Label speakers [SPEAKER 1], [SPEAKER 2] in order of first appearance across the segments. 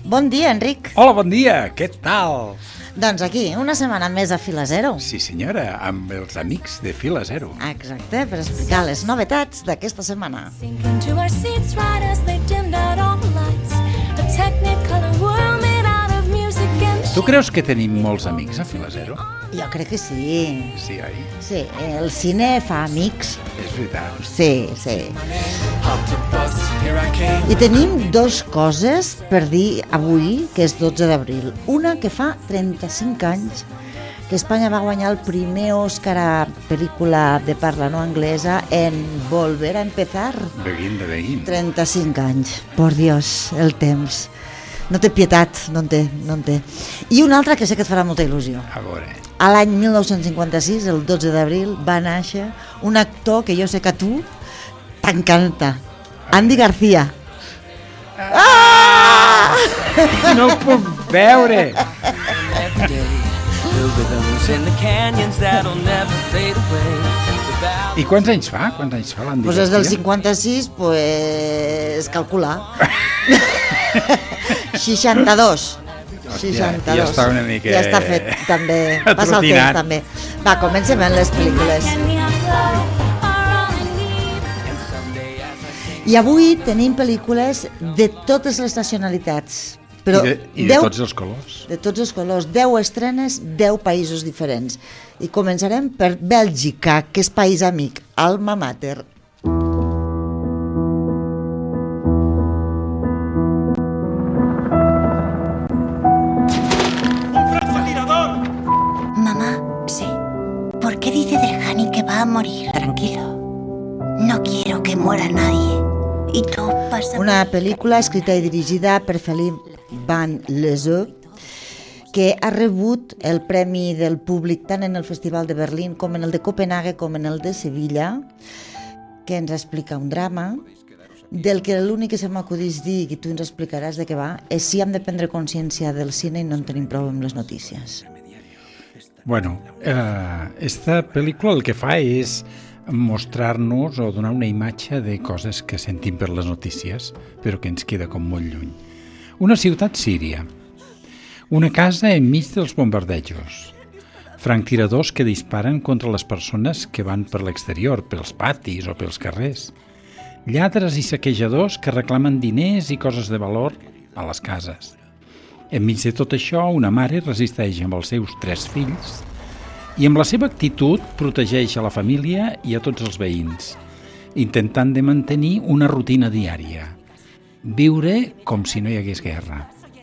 [SPEAKER 1] Bon dia, Enric.
[SPEAKER 2] Hola, bon dia, què tal?
[SPEAKER 1] Doncs aquí, una setmana més a Fila Zero.
[SPEAKER 2] Sí, senyora, amb els amics de Fila Zero.
[SPEAKER 1] Exacte, per explicar les novetats d'aquesta setmana.
[SPEAKER 2] Tu creus que tenim molts amics a Fila Zero?
[SPEAKER 1] Jo crec que sí.
[SPEAKER 2] Sí, oi?
[SPEAKER 1] Sí, el cine fa amics.
[SPEAKER 2] És veritat.
[SPEAKER 1] Sí, sí. I tenim dues coses per dir avui, que és 12 d'abril. Una que fa 35 anys que Espanya va guanyar el primer Òscar a pel·lícula de parla no anglesa en Volver a empezar.
[SPEAKER 2] Begin de begin.
[SPEAKER 1] 35 anys, por Dios, el temps. No té pietat, no en té. I una altra que sé que et farà molta il·lusió.
[SPEAKER 2] A veure.
[SPEAKER 1] A l'any 1956, el 12 d'abril, va néixer un actor que jo sé que a tu t'encanta. Andy García.
[SPEAKER 2] Ah! No ho puc veure. I quants anys fa? L'Andy García?
[SPEAKER 1] Pues és del 56, pues calcular. 62. 62.
[SPEAKER 2] Ja està una mica...
[SPEAKER 1] Ja està fet, també. Passa el temps, també. Va, comencem amb les pel·lícules. I avui tenim pel·lícules de totes les nacionalitats. Però
[SPEAKER 2] I de tots els colors.
[SPEAKER 1] De tots els colors. 10 estrenes, 10 països diferents. I començarem per Bèlgica, que és país amic, Alma Mater.
[SPEAKER 3] A morir, tranquilo. No quiero que muera nadie. Y tú pasa.
[SPEAKER 1] Una pel·lícula escrita i dirigida per Philippe Van Lezeux, que ha rebut el premi del públic tant en el Festival de Berlín com en el de Copenhague com en el de Sevilla, que ens explica un drama del que l'únic que se m'acudís dir, i tu ens explicaràs de què va, és si hem de prendre consciència del cine i no en tenim prou amb les notícies.
[SPEAKER 2] Bueno, esta pel·lícula el que fa és mostrar-nos o donar una imatge de coses que sentim per les notícies, però que ens queda com molt lluny. Una ciutat síria, una casa enmig dels bombardejos, franctiradors que disparen contra les persones que van per l'exterior, pels patis o pels carrers, lladres i saquejadors que reclamen diners i coses de valor a les cases. Enmig de tot això, una mare resisteix amb els seus 3 fills i amb la seva actitud protegeix a la família i a tots els veïns, intentant de mantenir una rutina diària. Viure com si no hi hagués guerra.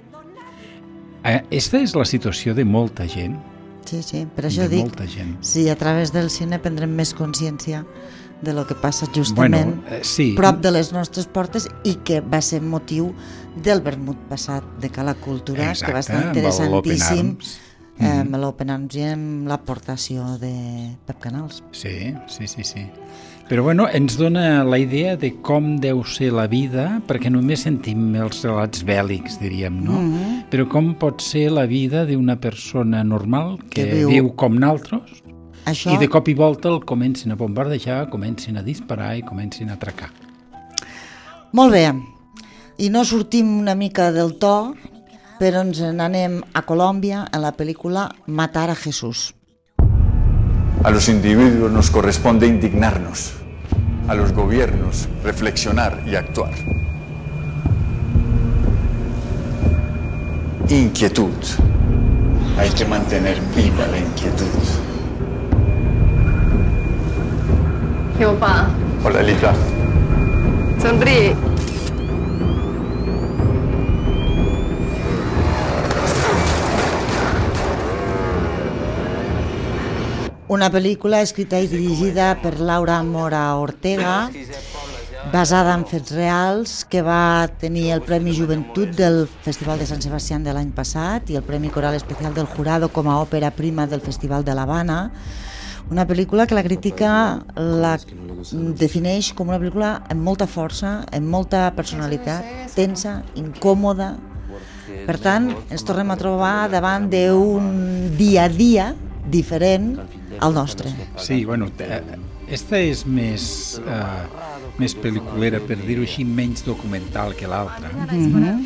[SPEAKER 2] Aquesta és la situació de molta gent.
[SPEAKER 1] Sí, per això dic, si a través del cine prendrem més consciència de lo que passa justament prop de les nostres portes i que va ser motiu del vermut passat de Cala Cultura.
[SPEAKER 2] Exacte,
[SPEAKER 1] que va estar interessantíssim amb l'Open Arms i amb l'aportació de Pep Canals.
[SPEAKER 2] Sí. Però bueno, ens dona la idea de com deu ser la vida, perquè només sentim els relats bèl·lics, diríem, no? Però com pot ser la vida d'una persona normal que viu com naltros i de cop i volta el comencin a bombardejar, comencin a disparar i comencin a atracar.
[SPEAKER 1] Molt bé. I no sortim una mica del to, però ens n'anem a Colòmbia en la pel·lícula Matar a Jesús.
[SPEAKER 4] A los individuos nos corresponde indignarnos, a los gobiernos reflexionar y actuar. Inquietud. Hay que mantener viva la inquietud.
[SPEAKER 5] ¿Qué opa?
[SPEAKER 4] Hola, Elisa.
[SPEAKER 5] Sonríe.
[SPEAKER 1] Una pel·lícula escrita i dirigida per Laura Mora Ortega, basada en fets reals, que va tenir el Premi Joventut del Festival de Sant Sebastián de l'any passat i el Premi Coral Especial del Jurado com a òpera prima del Festival de l'Havana. Una pel·lícula que la crítica la defineix com una pel·lícula amb molta força, amb molta personalitat, tensa, incòmoda. Per tant, ens tornem a trobar davant d'un dia a dia diferent al nostre.
[SPEAKER 2] Sí, bueno, esta és més pel·liculera, per dir-ho així, menys documental que l'altra.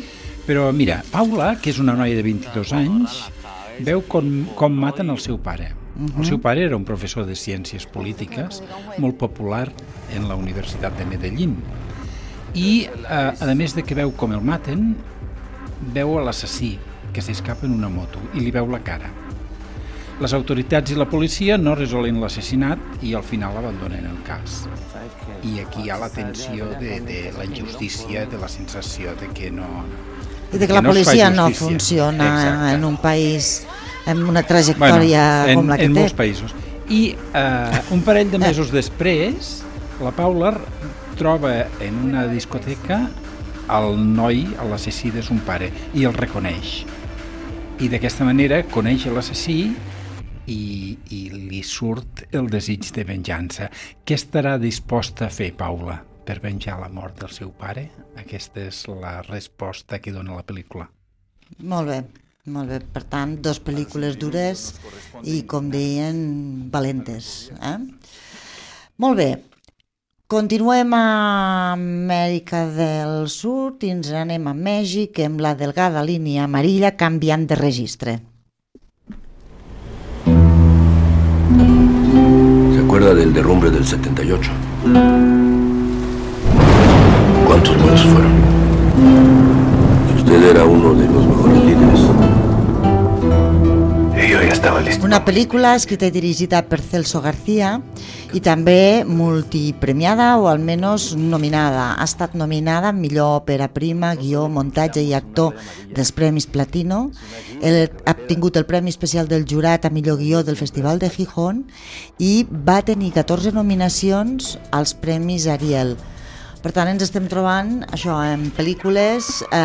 [SPEAKER 2] Però mira, Paula, que és una noia de 22 anys, veu com maten el seu pare. El seu pare era un professor de ciències polítiques molt popular en la Universitat de Medellín. I, a més de que veu com el maten, veu a l'assassí que s'escapa en una moto i li veu la cara. Les autoritats i la policia no resolen l'assassinat i al final abandonen el cas. I aquí hi ha la tensió de la injustícia, de la sensació de que no...
[SPEAKER 1] I de que la policia no funciona en un país amb una trajectòria com la que té.
[SPEAKER 2] En molts països. I un parell de mesos després, la Paula troba en una discoteca el noi, l'assassí de son pare, i el reconeix. I d'aquesta manera coneix l'assassí i li surt el desig de venjança. Què estarà disposta a fer, Paula, per venjar la mort del seu pare? Aquesta és la resposta que dona la pel·lícula.
[SPEAKER 1] Molt bé. Per tant, 2 pel·lícules dures i, com deien, valentes. Molt bé. Continuem a Amèrica del Sud i ens anem a Mèxic amb la delgada línia amarilla canviant de registre.
[SPEAKER 6] ¿Se acuerda del derrumbe del 78? ¿Cuántos muertos fueron? Y usted era uno de los mejores líderes. Y yo ya estaba listo.
[SPEAKER 1] Una pel·lícula escrita i dirigida per Celso García i també multipremiada o almenys nominada. Ha estat nominada millor òpera prima, guió, muntatge i actor dels Premis Platino. Ha obtingut el Premi Especial del Jurat a millor guió del Festival de Gijón i va tenir 14 nominacions als Premis Ariel. Per tant, ens estem trobant això en pel·lícules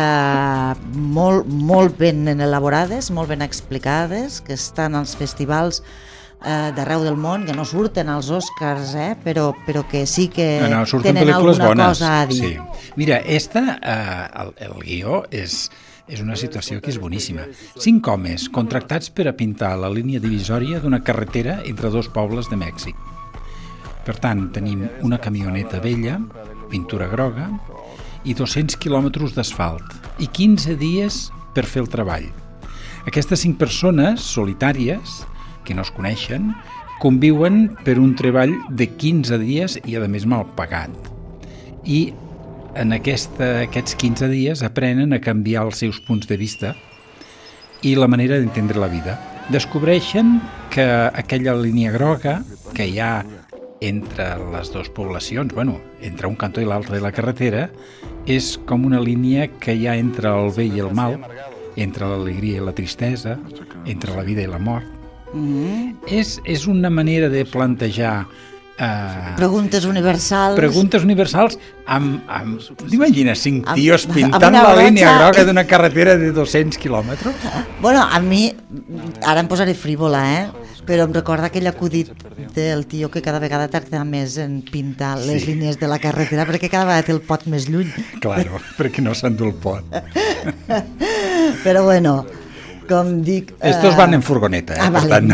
[SPEAKER 1] molt ben elaborades, molt ben explicades, que estan als festivals d'arreu del món, que no surten als Oscars, però que sí que tenen alguna cosa a dir.
[SPEAKER 2] Sí. Mira, el guió és una situació que és boníssima. 5 homes contractats per a pintar la línia divisòria d'una carretera entre 2 pobles de Mèxic. Per tant, tenim una camioneta vella, pintura groga, i 200 quilòmetres d'asfalt, i 15 dies per fer el treball. Aquestes 5 persones solitàries, que no es coneixen, conviuen per un treball de 15 dies i, a més, mal pagat. I en aquests 15 dies aprenen a canviar els seus punts de vista i la manera d'entendre la vida. Descobreixen que aquella línia groga que hi ha entre les 2 poblacions, entre un cantó i l'altre de la carretera, és com una línia que hi ha entre el bé i el mal, entre l'alegria i la tristesa, entre la vida i la mort. És una manera de plantejar
[SPEAKER 1] preguntes universals
[SPEAKER 2] t'imagines 5 tios pintant la línia groga d'una carretera de 200 quilòmetres?
[SPEAKER 1] A mi ara em posaré frívola, però em recorda aquell acudit del tio que cada vegada tarda més en pintar les línies de la carretera perquè cada vegada té el pot més lluny.
[SPEAKER 2] Claro, perquè no s'endú el pot.
[SPEAKER 1] Però com dic...
[SPEAKER 2] Estos van en furgoneta, per tant.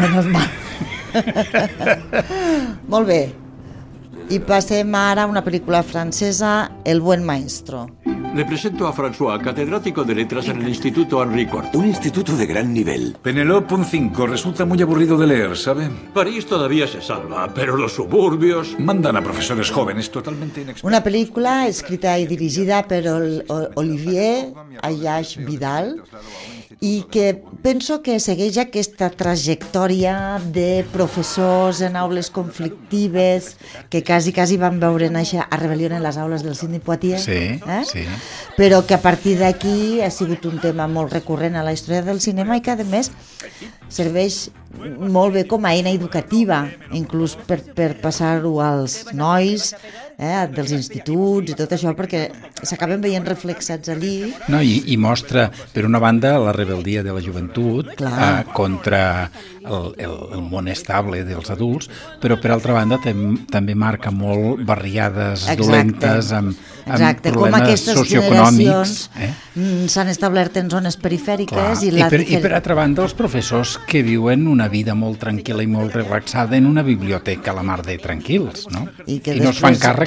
[SPEAKER 1] Molt bé. I passem ara a una pel·lícula francesa, El buen maestro.
[SPEAKER 7] Le presento a François, catedrático de letras en el Instituto Henri IV.
[SPEAKER 6] Un instituto de gran nivel.
[SPEAKER 8] Penelope, un 5. Resulta muy aburrido de leer, ¿sabe?
[SPEAKER 7] París todavía se salva, pero los suburbios...
[SPEAKER 8] Mandan a profesores jóvenes totalmente inexpertos.
[SPEAKER 1] Una pel·lícula escrita i dirigida per Olivier Ayash Vidal i que penso que segueix aquesta trajectòria de professors en aules conflictives que quasi van veure néixer a Rebel·lió en les aules del Sidney Poitier,
[SPEAKER 2] sí.
[SPEAKER 1] Però que a partir d'aquí ha sigut un tema molt recurrent a la història del cinema i que a més serveix molt bé com a eina educativa, inclús per passar-ho als nois dels instituts i tot això, perquè s'acaben veient reflexats allí.
[SPEAKER 2] No, i mostra, per una banda, la rebel·lia de la joventut contra el món estable dels adults, però per altra banda també marca molt barriades dolentes amb problemes socioeconòmics.
[SPEAKER 1] S'han establert en zones perifèriques.
[SPEAKER 2] I per altra banda, els professors que viuen una vida molt tranquil·la i molt relaxada en una biblioteca a la mar de tranquils, no? I no es fan càrrec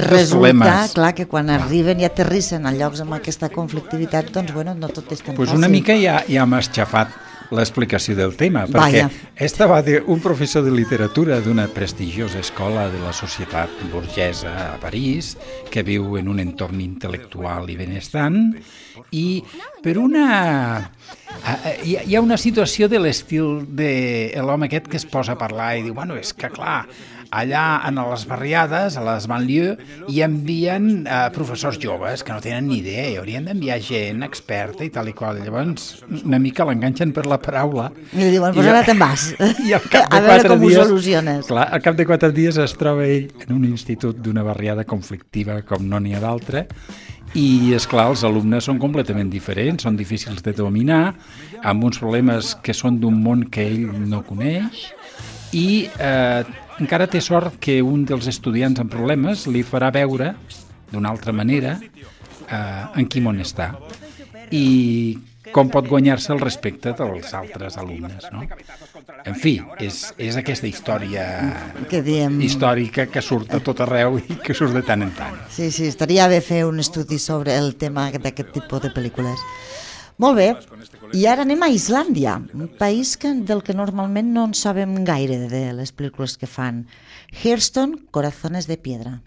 [SPEAKER 1] resulta, clar, que quan arriben i aterrissen a llocs amb aquesta conflictivitat, doncs, bueno, no tot és tan fàcil.
[SPEAKER 2] Una mica ja m'ha aixafat l'explicació del tema, perquè esta va d'un professor de literatura d'una prestigiosa escola de la societat burgesa a París, que viu en un entorn intel·lectual i benestant, i per hi ha una situació de l'estil de l'home aquest que es posa a parlar i diu, bueno, és que clar, allà en les barriades, a les banlieues, hi envien professors joves que no tenen ni idea i haurien d'enviar gent experta i tal i qual. Llavors, una mica l'enganxen per la paraula.
[SPEAKER 1] I li diuen, pues ara te'n vas.
[SPEAKER 2] I al cap de
[SPEAKER 1] a veure com ho soluciones.
[SPEAKER 2] Clar, al cap de 4 dies es troba ell en un institut d'una barriada conflictiva com no n'hi ha d'altra, i, esclar, els alumnes són completament diferents, són difícils de dominar, amb uns problemes que són d'un món que ell no coneix, i encara té sort que un dels estudiants amb problemes li farà veure d'una altra manera en quin món està i com pot guanyar-se el respecte dels altres alumnes, no? En fi, és aquesta història històrica que surt a tot arreu i que surt de tant en tant.
[SPEAKER 1] Sí, estaria bé fer un estudi sobre el tema d'aquest tipus de pel·lícules. Molt bé, i ara anem a Islàndia, un país del que normalment no en sabem gaire de les pel·lícules que fan. Hearthstone, Corazones de Piedra.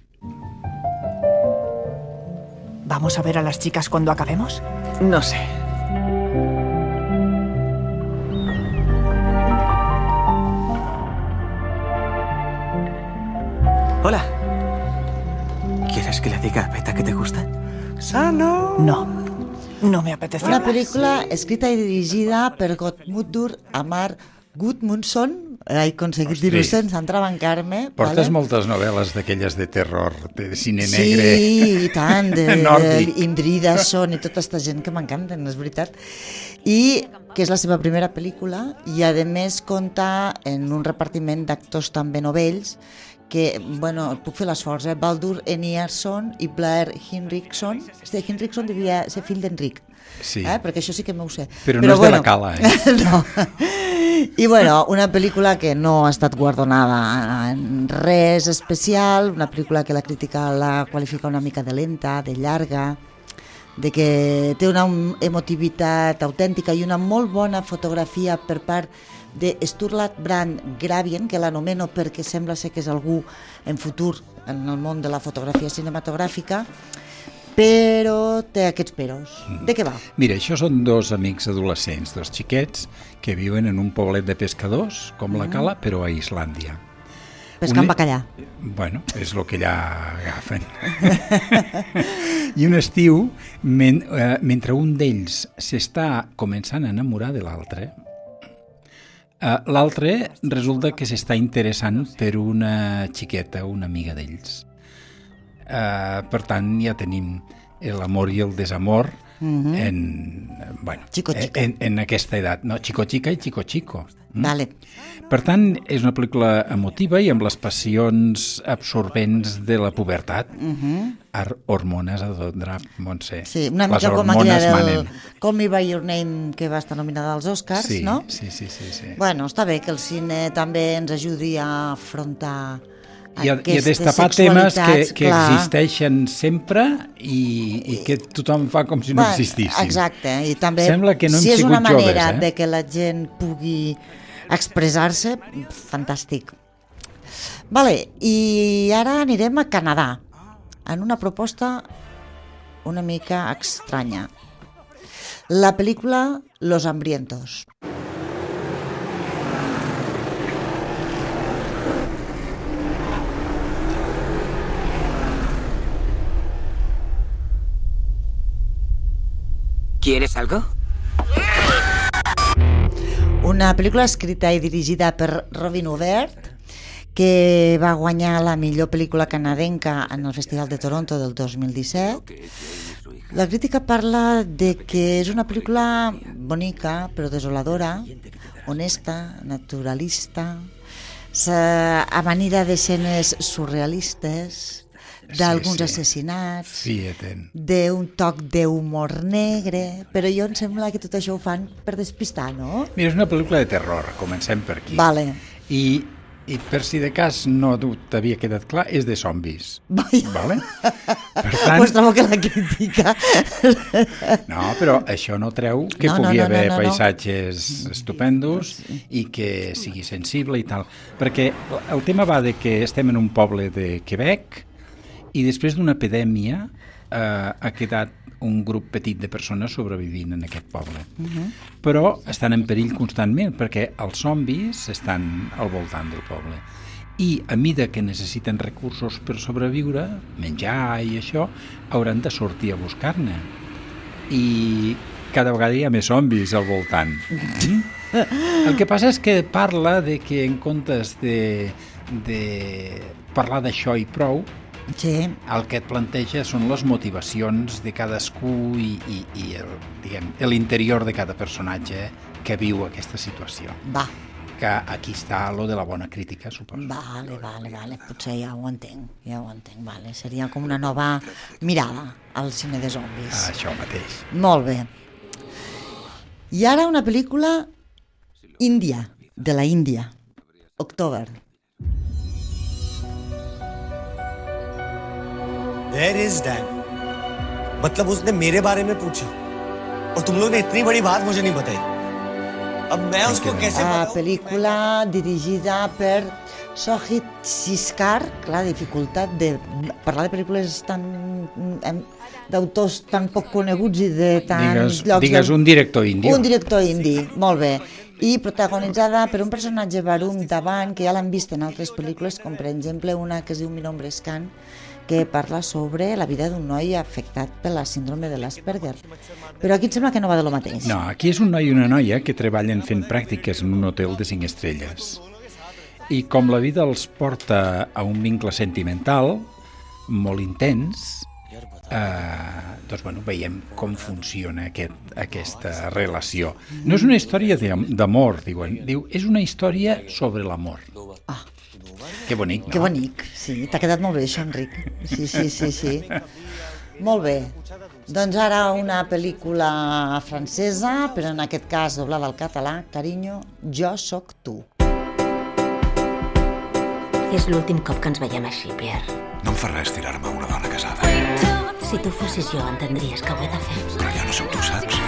[SPEAKER 9] ¿Vamos a ver a las chicas cuando acabemos?
[SPEAKER 10] No sé. Hola. ¿Quieres que le diga a Beta que te gusta?
[SPEAKER 9] No me apetece.
[SPEAKER 1] Una pel·lícula escrita i dirigida per Gottmundur Amar Gudmundsson. He aconseguit dir-ho sense entrebancar-me.
[SPEAKER 2] Portes moltes novel·les d'aquelles de terror, de cine negre.
[SPEAKER 1] Sí, i tant, d'Indridason i tota aquesta gent que m'encanten, és veritat. I que és la seva primera pel·lícula i a més compta en un repartiment d'actors també novells que, bueno, puc fer l'esforç, Baldur Einarsson i Blair Hinriksson. Hinriksson devia ser fill d'Enric, perquè això sí que m'ho sé.
[SPEAKER 2] Però no és de la Cala,
[SPEAKER 1] No. I bueno, una pel·lícula que no ha estat guardonada en res especial, una pel·lícula que la crítica la qualifica una mica de lenta, de llarga, de que té una emotivitat autèntica i una molt bona fotografia per part de Sturla Brand Gravien, que l'anomeno perquè sembla ser que és algú en futur en el món de la fotografia cinematogràfica, però té aquests peros. De què va?
[SPEAKER 2] Mira, això són dos amics adolescents, dos xiquets, que viuen en un poblet de pescadors, com la Cala, però a Islàndia.
[SPEAKER 1] Pescant bacallà.
[SPEAKER 2] Bueno, és el que allà agafen. I un estiu, mentre un d'ells s'està començant a enamorar de l'altre, l'altre resulta que s'està interessant per una xiqueta, una amiga d'ells. Per tant, ja tenim l'amor i el desamor en aquesta edat. No, xico-xica i xico-xico.
[SPEAKER 1] Vale.
[SPEAKER 2] Per tant, és una pel·lícula emotiva i amb les passions absorbents de la pubertat. Hormones a tot drap, Montse.
[SPEAKER 1] Sí, una mica com aquella del Call Me By Your Name que va estar nominada als Oscars, no?
[SPEAKER 2] Sí.
[SPEAKER 1] Bueno, està bé que el cine també ens ajudi a afrontar
[SPEAKER 2] i a destapar temes que existeixen sempre i que tothom fa com si no existissin.
[SPEAKER 1] Exacte, i també
[SPEAKER 2] sembla que no hem
[SPEAKER 1] si és
[SPEAKER 2] sigut
[SPEAKER 1] una manera
[SPEAKER 2] joves,
[SPEAKER 1] de que la gent pugui expressar-se, fantàstic. Vale, i ara anirem a Canadà, en una proposta una mica estranya. La pel·lícula Los Hambrientos.
[SPEAKER 10] ¿Quieres algo?
[SPEAKER 1] Una pel·lícula escrita i dirigida per Robin Hubert, que va guanyar la millor pel·lícula canadenca en el Festival de Toronto del 2017. La crítica parla de que és una pel·lícula bonica però desoladora, honesta, naturalista, amanida d'escenes surrealistes, d'alguns assassinats, d'un toc d'humor negre, però jo em sembla que tot això ho fan per despistar, no?
[SPEAKER 2] Mira, és una pel·lícula de terror, comencem per aquí.
[SPEAKER 1] Vale.
[SPEAKER 2] I I per si de cas no t'havia quedat clar, és de zombis. Vale? Per tant...
[SPEAKER 1] Pues trobo que la crítica...
[SPEAKER 2] No, però això no treu que pugui haver paisatges estupendos i que sigui sensible i tal. Perquè el tema va de que estem en un poble de Quebec i després d'una epidèmia ha quedat un grup petit de persones sobrevivint en aquest poble. Però estan en perill constantment perquè els zombis estan al voltant del poble. I a mida que necessiten recursos per sobreviure, menjar i això, hauran de sortir a buscar-ne. I cada vegada hi ha més zombis al voltant. El que passa és que parla de que en comptes de parlar d'això i prou, el que et planteja són les motivacions de cadascú i l'interior de cada personatge que viu aquesta situació. Que aquí està lo de la bona crítica, suposo.
[SPEAKER 1] Vale, potser ja ho entenc, vale. Seria com una nova mirada al cine de zombis.
[SPEAKER 2] Això mateix.
[SPEAKER 1] Molt bé. I ara una pel·lícula índia, de la Índia, October.
[SPEAKER 11] Where is Dan? मतलब उसने मेरे बारे में पूछा और तुम लोग ने इतनी बड़ी बात मुझे नहीं बताई. अब मैं उसको कैसे बताऊं?
[SPEAKER 1] Pel·lícula dirigida per Sohit Siskar. La dificultat de parlar de pel·lícules d'autors tan poc coneguts i de tants llocs...
[SPEAKER 2] Digues un director indi.
[SPEAKER 1] Un director indi, molt bé. I protagonitzada per un personatge Varun Dhawan, que ja l'han vist en altres pel·lícules, com per exemple una que es diu Mi nombre es Khan, que parla sobre la vida d'un noi afectat per la síndrome de l'Asperger. Però aquí em sembla que no va de lo mateix.
[SPEAKER 2] No, aquí és un noi i una noia que treballen fent pràctiques en un hotel de 5 estrelles. I com la vida els porta a un vincle sentimental molt intens, doncs, veiem com funciona aquesta relació. No és una història d'amor, diuen. Diu, és una història sobre l'amor. Que bonic, no?
[SPEAKER 1] Que bonic, sí. T'ha quedat molt bé això, Enric. Sí. Molt bé. Doncs ara una pel·lícula francesa, però en aquest cas doblada al català, Carinyo, jo sóc tu.
[SPEAKER 3] És l'últim cop que ens veiem així, Pierre.
[SPEAKER 8] No em fa res tirar-me una dona casada.
[SPEAKER 3] Si tu fossis jo, entendries que ho he de fer.
[SPEAKER 8] Però ja no som tu, saps?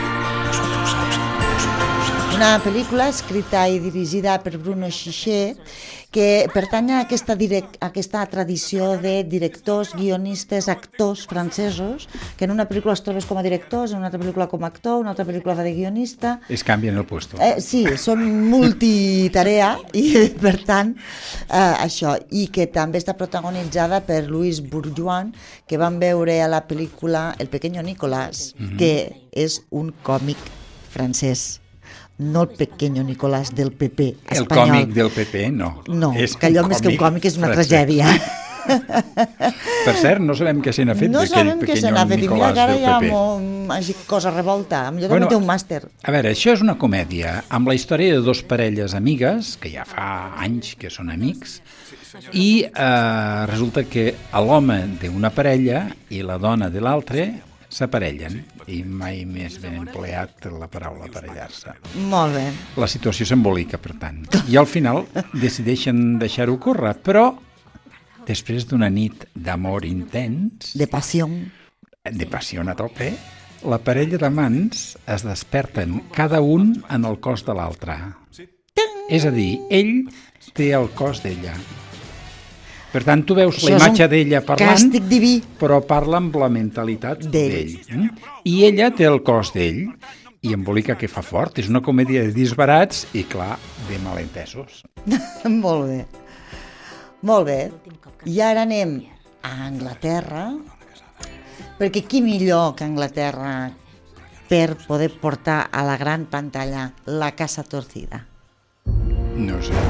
[SPEAKER 1] Una pel·lícula escrita i dirigida per Bruno Chiche, que pertany a aquesta tradició de directors, guionistes, actors francesos, que en una pel·lícula es trobes com a directors, en una altra pel·lícula com a actor, una altra pel·lícula fa de guionista...
[SPEAKER 2] Es canvien el puesto.
[SPEAKER 1] Sí, són multitarea i, per tant, això. I que també està protagonitzada per Louis Bourgeois, que vam veure a la pel·lícula El pequeño Nicolás, que és un còmic francès. No el pequeño Nicolás del PP espanyol.
[SPEAKER 2] El còmic del PP, no.
[SPEAKER 1] No, que allò més que un còmic és una tragèdia.
[SPEAKER 2] Per cert, no sabem què se n'ha fet d'aquell pequeño Nicolás del PP. No sabem què se n'ha fet, i mira que ara hi ha cosa revolta. Millor també té un màster. A veure, això és una comèdia amb la història de dos parelles amigues, que ja fa anys que són amics, i resulta que l'home d'una parella i la dona de l'altre s'aparellen, i mai més ben empleat la paraula aparellar-se.
[SPEAKER 1] Molt bé.
[SPEAKER 2] La situació s'embolica, per tant. I al final decideixen deixar-ho córrer, però després d'una nit d'amor intens...
[SPEAKER 1] De passió.
[SPEAKER 2] De passió a tope, la parella d'amants es desperten cada un en el cos de l'altre. És a dir, ell té el cos d'ella. Per tant, tu veus la imatge d'ella parlant, però parla amb la mentalitat d'ell. I ella té el cos d'ell, i embolica que fa fort. És una comèdia de disbarats i, clar, de malentesos.
[SPEAKER 1] Molt bé. Molt bé. I ara anem a Anglaterra, perquè qui millor que Anglaterra per poder portar a la gran pantalla La casa torcida?
[SPEAKER 2] No sé.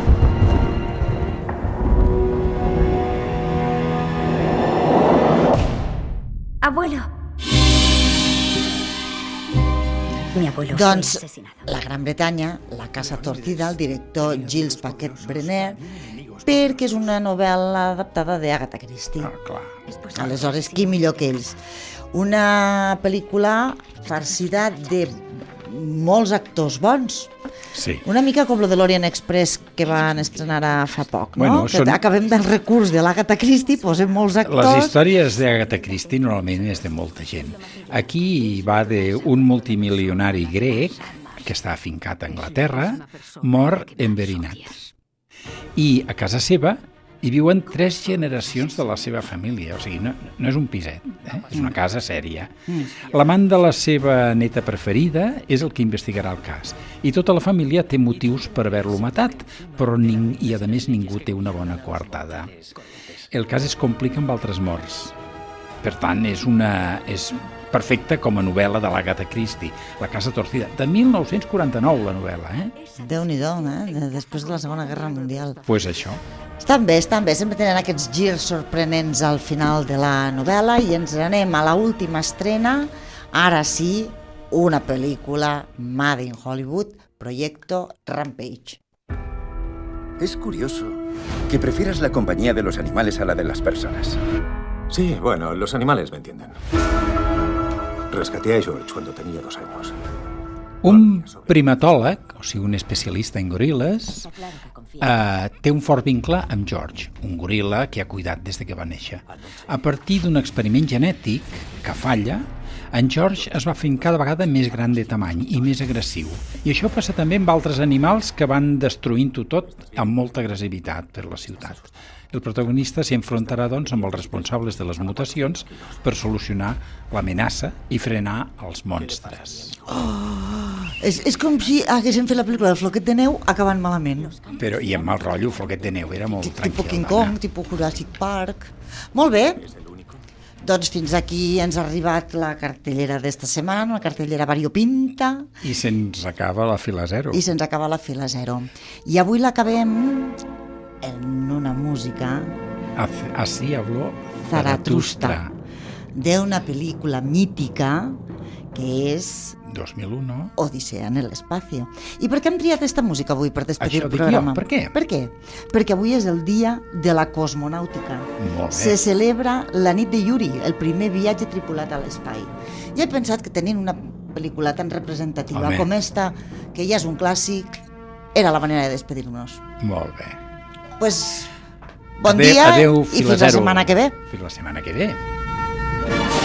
[SPEAKER 3] Abuelo. Mi abuelo
[SPEAKER 1] doncs,
[SPEAKER 3] fue asesinado.
[SPEAKER 1] La Gran Bretanya, La casa torcida, el director Gilles Paquet-Brené, perquè és una novel·la adaptada d'Agatha Christie.
[SPEAKER 2] Clar.
[SPEAKER 1] Aleshores, qui millor que ells? Una pel·lícula farcida de molts actors bons.
[SPEAKER 2] Sí.
[SPEAKER 1] Una mica com lo de l'Orient Express que van estrenar fa poc, no?
[SPEAKER 2] Bueno,
[SPEAKER 1] que acabem del recurs de l'Agatha Christie, posem molts actors...
[SPEAKER 2] Les històries d'Agatha Christie normalment és de molta gent. Aquí va d'un multimilionari grec que està afincat a Anglaterra, mor enverinat. I a casa seva hi viuen 3 generacions de la seva família, o sigui, no és un piset, és una casa sèria. L'amant de la seva neta preferida és el que investigarà el cas, i tota la família té motius per haver-lo matat, però i a més ningú té una bona coartada. El cas es complica amb altres morts. Per tant, és perfecta com a novel·la de l'Agatha Christie, La casa torcida, de 1949, la novel·la,
[SPEAKER 1] Déu-n'hi-do, després de la Segona Guerra Mundial.
[SPEAKER 2] Pues això.
[SPEAKER 1] Estan bé, sempre tenen aquests girs sorprenents al final de la novel·la i ens anem a l'última estrena, ara sí, una pel·lícula Made in Hollywood, Proyecto Rampage.
[SPEAKER 12] Es curioso que prefieras la compañía de los animales a la de las personas.
[SPEAKER 8] Sí, bueno, los animales me entienden. Rescaté a George cuando tenía 2 años.
[SPEAKER 2] Un primatòleg, o sigui, un especialista en goril·les, té un fort vincle amb George, un goril·la que ha cuidat des que va néixer. A partir d'un experiment genètic que falla, en George es va fer cada vegada més gran de tamany i més agressiu. I això passa també amb altres animals que van destruint-ho tot amb molta agressivitat per la ciutat. El protagonista s'hi enfrontarà, doncs, amb els responsables de les mutacions per solucionar l'amenaça i frenar els monstres.
[SPEAKER 1] És com si haguéssim fet la pel·lícula del Floquet de Neu acabant malament.
[SPEAKER 2] Però, i amb mal rotllo, Floquet de Neu era molt tranquil.
[SPEAKER 1] Tipo King Kong, tipo Jurassic Park. Molt bé. Doncs fins aquí ens ha arribat la cartellera d'esta setmana, una cartellera variopinta.
[SPEAKER 2] I se'ns acaba la fila zero.
[SPEAKER 1] I avui l'acabem en una música...
[SPEAKER 2] Así habló
[SPEAKER 1] Zaratustra, de una pel·lícula mítica que és
[SPEAKER 2] 2001,
[SPEAKER 1] Odissea en l'espacio. I per què hem triat aquesta música avui per despedir el programa?
[SPEAKER 2] Per què?
[SPEAKER 1] Per què? Perquè avui és el dia de la cosmonàutica.
[SPEAKER 2] Molt bé.
[SPEAKER 1] Se celebra la nit de Yuri, el primer viatge tripulat a l'espai. I he pensat que tenint una pel·lícula tan representativa com esta, que ja és un clàssic, era la manera de despedir-nos.
[SPEAKER 2] Molt bé.
[SPEAKER 1] Pues, bon dia i fins la setmana que ve.
[SPEAKER 2] Fins la setmana que ve.